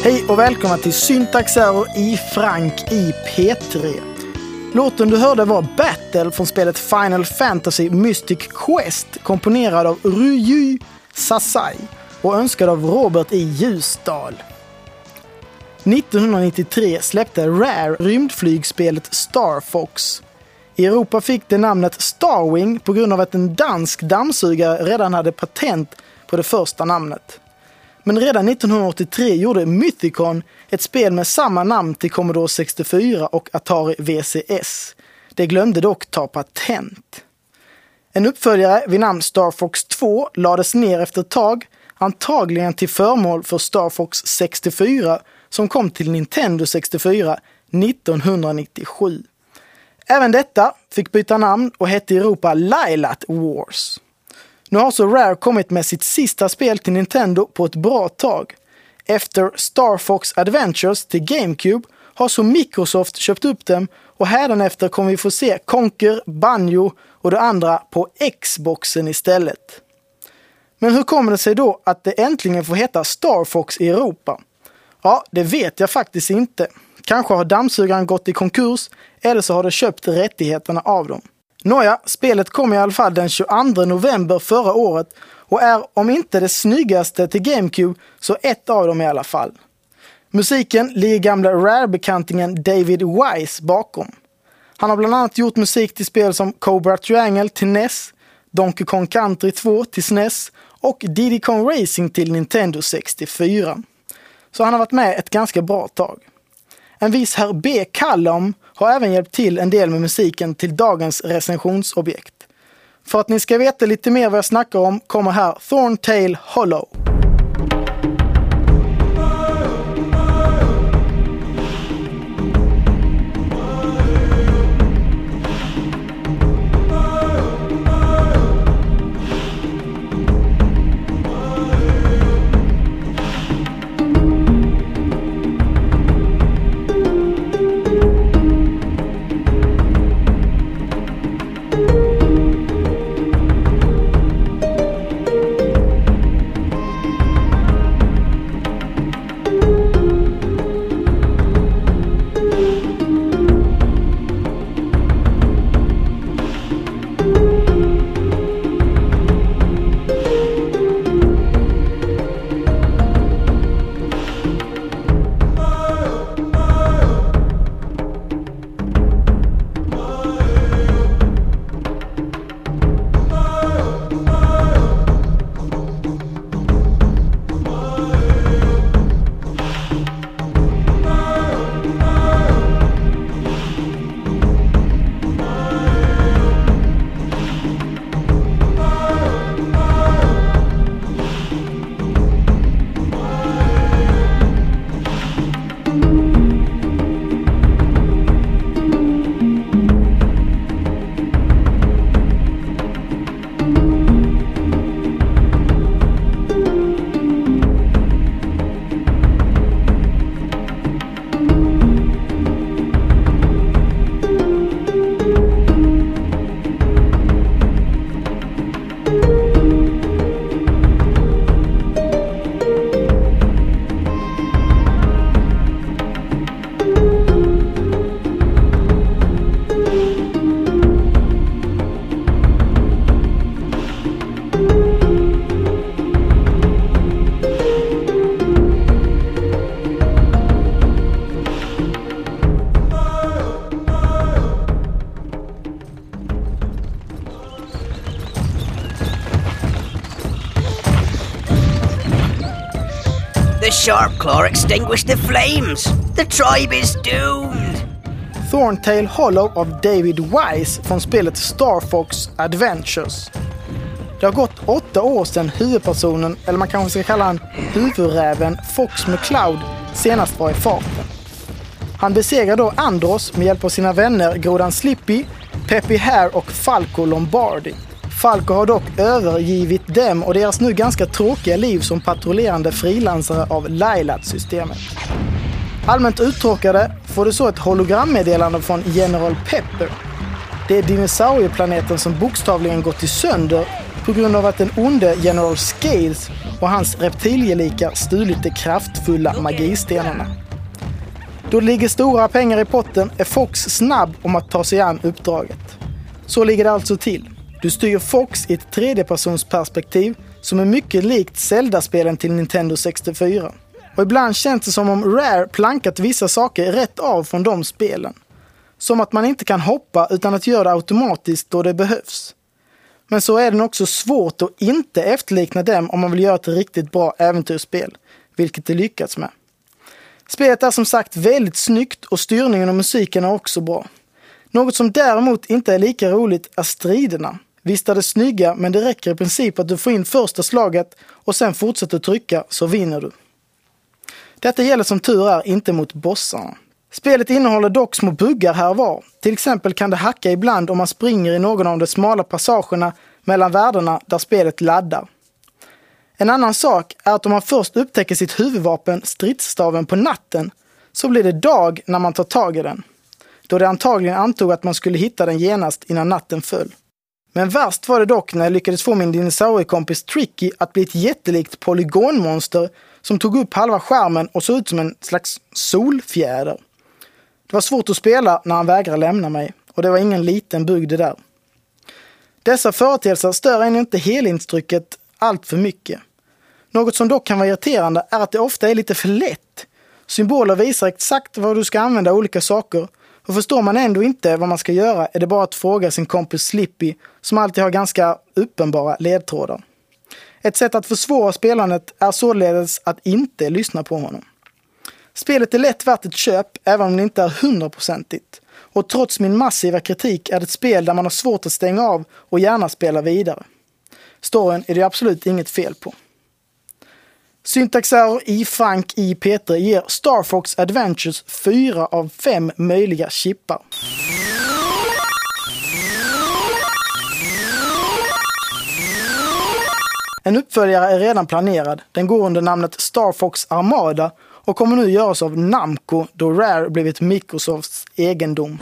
Hej och välkomna till Syntax Error i Frank i P3. Låten du hörde var Battle från spelet Final Fantasy Mystic Quest, komponerad av Ryuji Sasai och önskad av Robert i Ljusdal. 1993 släppte Rare rymdflygspelet Star Fox. I Europa fick det namnet Starwing på grund av att en dansk dammsugare redan hade patent på det första namnet. Men redan 1983 gjorde Mythicon ett spel med samma namn till Commodore 64 och Atari VCS. Det glömde dock ta patent. En uppföljare vid namn Star Fox 2 lades ner efter ett tag, antagligen till förmån för Star Fox 64 som kom till Nintendo 64 1997. Även detta fick byta namn och hette i Europa Lylat Wars. Nu har så Rare kommit med sitt sista spel till Nintendo på ett bra tag. Efter Star Fox Adventures till GameCube har så Microsoft köpt upp dem och hädanefter kommer vi få se Conker, Banjo och det andra på Xboxen istället. Men hur kommer det sig då att det äntligen får heta Star Fox i Europa? Ja, det vet jag faktiskt inte. Kanske har dammsugaren gått i konkurs eller så har de köpt rättigheterna av dem. Nåja, spelet kom i alla fall den 22 november förra året och är om inte det snyggaste till GameCube så ett av dem i alla fall. Musiken ligger gamla Rare-bekantingen David Wise bakom. Han har bland annat gjort musik till spel som Cobra Triangle till NES, Donkey Kong Country 2 till SNES och Diddy Kong Racing till Nintendo 64. Så han har varit med ett ganska bra tag. En viss herr B. Callum har även hjälpt till en del med musiken till dagens recensionsobjekt. För att ni ska veta lite mer vad jag snackar om kommer här Thorntail Hollow. The Sharpclaw extinguished the flames. The tribe is doomed. Thorntail Hollow av David Wise från spelet Star Fox Adventures. Det har gått 8 år sedan huvudpersonen, eller man kanske ska kalla han huvudräven, Fox McCloud senast var i farten. Han besegrar då Andros med hjälp av sina vänner grodan Slippy, Peppy Hare och Falco Lombardi. Falco har dock övergivit dem och deras nu ganska tråkiga liv som patrullerande frilansare av Lylat-systemet. Allmänt uttråkade får du så ett hologrammeddelande från General Pepper. Det är dinosaurieplaneten som bokstavligen gått i sönder på grund av att den onde General Scales och hans reptilielikar stulit de kraftfulla magistenarna. Då det ligger stora pengar i potten är Fox snabb om att ta sig an uppdraget. Så ligger det alltså till. Du styr Fox i ett tredjepersonsperspektiv som är mycket likt Zelda-spelen till Nintendo 64. Och ibland känns det som om Rare plankat vissa saker rätt av från de spelen. Som att man inte kan hoppa utan att göra det automatiskt då det behövs. Men så är det också svårt att inte efterlikna dem om man vill göra ett riktigt bra äventyrsspel, vilket det lyckats med. Spelet är som sagt väldigt snyggt och styrningen och musiken är också bra. Något som däremot inte är lika roligt är striderna. Visst är det snygga, men det räcker i princip att du får in första slaget och sen fortsätter trycka så vinner du. Detta gäller som tur är inte mot bossarna. Spelet innehåller dock små buggar här och var. Till exempel kan det hacka ibland om man springer i någon av de smala passagerna mellan världarna där spelet laddar. En annan sak är att om man först upptäcker sitt huvudvapen, stridsstaven, på natten så blir det dag när man tar tag i den. Då det antagligen antog att man skulle hitta den genast innan natten föll. Men värst var det dock när jag lyckades få min dinosauriekompis Tricky att bli ett jättelikt polygonmonster som tog upp halva skärmen och såg ut som en slags solfjäder. Det var svårt att spela när han vägrade lämna mig och det var ingen liten bugg det där. Dessa företeelser stör än inte helintrycket allt för mycket. Något som dock kan vara irriterande är att det ofta är lite för lätt. Symboler visar exakt vad du ska använda olika saker och förstår man ändå inte vad man ska göra är det bara att fråga sin kompis Slippy som alltid har ganska uppenbara ledtrådar. Ett sätt att försvåra spelandet är således att inte lyssna på honom. Spelet är lätt värt ett köp även om det inte är 100%igt. Och trots min massiva kritik är det ett spel där man har svårt att stänga av och gärna spela vidare. Storyn är det absolut inget fel på. Syntaxerror i Frank i P3 ger Star Fox Adventures 4 av 5 möjliga chippar. En uppföljare är redan planerad. Den går under namnet Star Fox Armada och kommer nu göras av Namco då Rare blivit Microsofts egendom.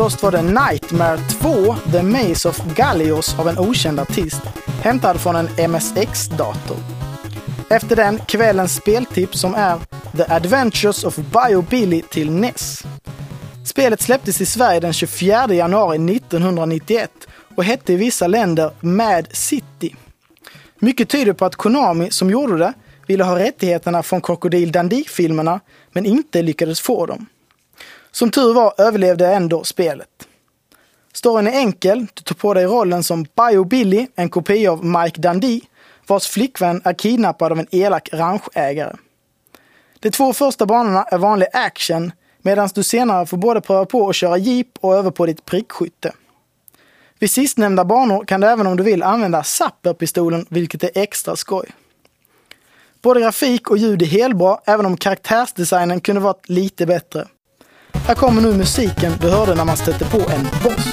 Först var det Nightmare 2, The Maze of Gallios av en okänd artist, hämtad från en MSX-dator. Efter den kvällens speltips som är The Adventures of Bio-Billy till NES. Spelet släpptes i Sverige den 24 januari 1991 och hette i vissa länder Mad City. Mycket tyder på att Konami, som gjorde det, ville ha rättigheterna från Crocodile Dundee-filmerna men inte lyckades få dem. Som tur var överlevde ändå spelet. Storyn är enkel, du tar på dig rollen som Bio-Billy, en kopia av Mike Dundee, vars flickvän är kidnappad av en elak ranchägare. De 2 första banorna är vanlig action, medan du senare får både pröva på att köra jeep och över på ditt prickskytte. Vid sistnämnda banor kan du även om du vill använda Zapper-pistolen, vilket är extra skoj. Både grafik och ljud är helt bra, även om karaktärsdesignen kunde varit lite bättre. Här kommer nu musiken du hörde när man stötte på en boss.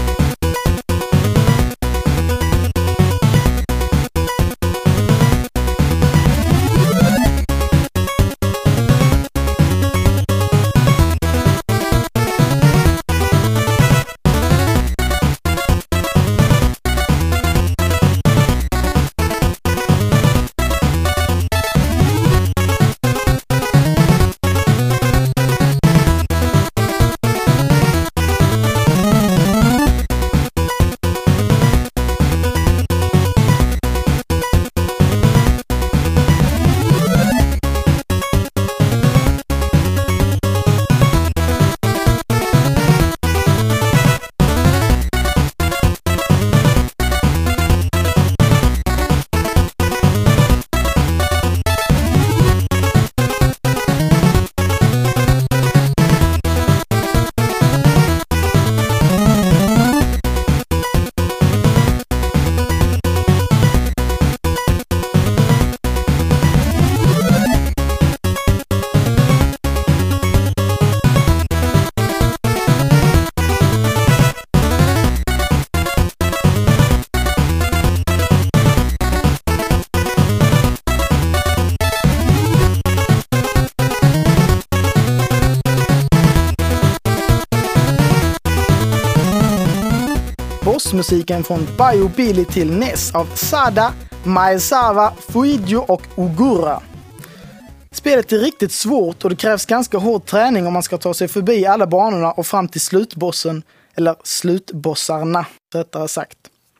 Bossmusiken från Bio-Billy till NES av Sada, Maezawa, Fuidio och Ogura. Spelet är riktigt svårt och det krävs ganska hård träning om man ska ta sig förbi alla banorna och fram till slutbossen, eller slutbossarna rättare sagt.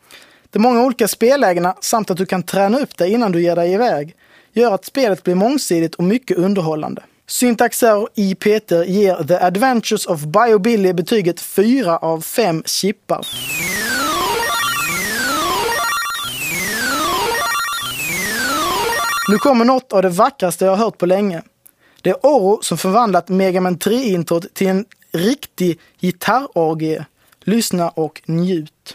De många olika spellägena samt att du kan träna upp dig innan du ger dig iväg gör att spelet blir mångsidigt och mycket underhållande. Syntaxer i Peter ger The Adventures of Bio-Billy betyget 4 av 5 chippar. Nu kommer något av det vackraste jag har hört på länge. Det är Oro som förvandlat Mega Man 3-introt till en riktig gitarrorgie. Lyssna och njut.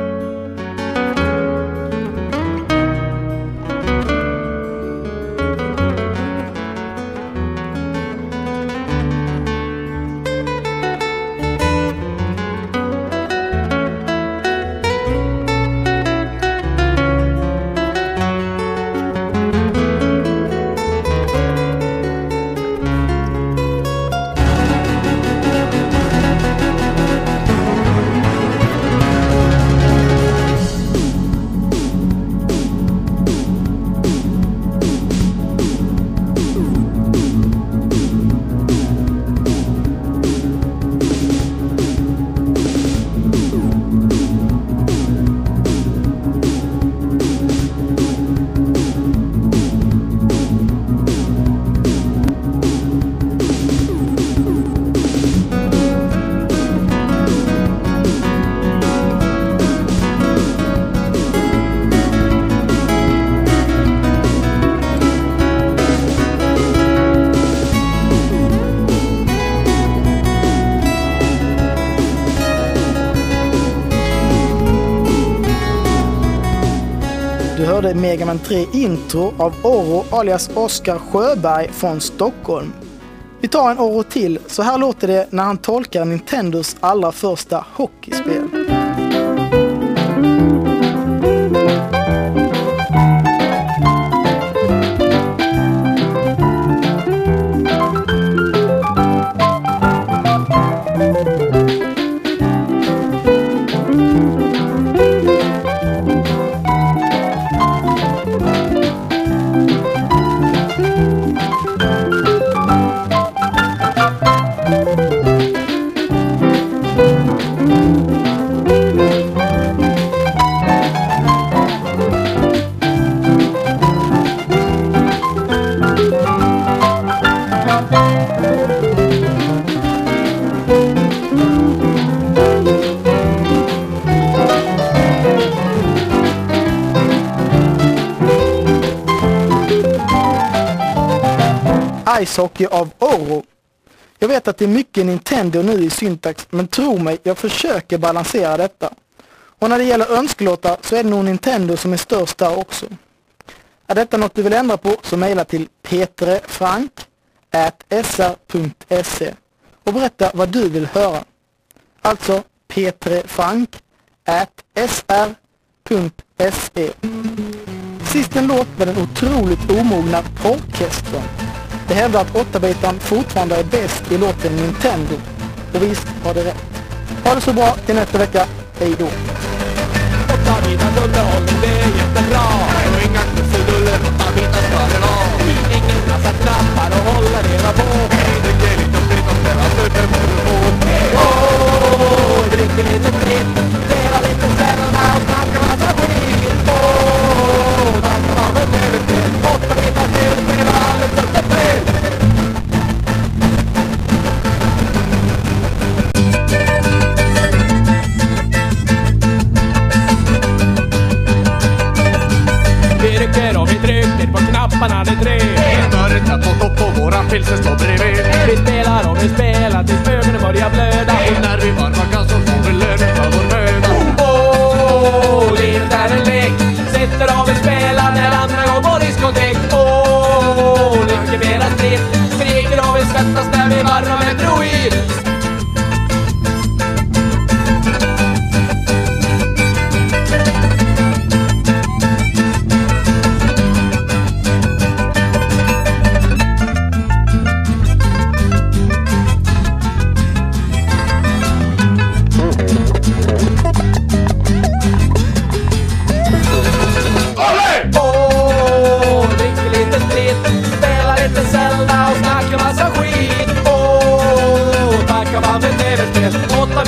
Du hörde Mega Man 3 intro av Oro alias Oskar Sjöberg från Stockholm. Vi tar en Oro till, så här låter det när han tolkar Nintendos allra första hockeyspel. Ice Hockey av Oro. Jag vet att det är mycket Nintendo nu i syntax, men tro mig, jag försöker balansera detta. Och när det gäller önskelåtar så är det nog Nintendo som är störst där också. Är detta något du vill ändra på så mejla till petrefrank@sr.se och berätta vad du vill höra. Alltså petrefrank@sr.se. Sist en låt med den otroligt omogna orkestern. Det hävdar att 8-bitaren fortfarande är bäst i låten Nintendo. Och visst har det rätt. Ha det så bra till nästa vecka. Hej då. 8-bitars underhållning, det är jättebra. Och inga krusiduller, 8-bitar ska det vara. Ingen massa knappar och håller reda på. Det ger lite fritt och spela supermotion. Dricker lite fritt, spelar lite sällan och snackar massa skit. Tackar man väl över till 8-bitars spel, spelar alldeles upp till spel. Vi rycker och vi trycker på knapparna det tre. Smöret satt på topp och våran pilsen står bredvid. Vi spelar och vi spelar tills ögonen börjar blöda. Och när vi varvar gas så får vi lönen för vår möda. Livet är en lek. Sitter och vi spelar när andra går på diskotek. Mycket mera sprit. Skriker och vi svettas när vi varvar med droid. Zelda och snackar massa skit. Tackar man för tv-spel.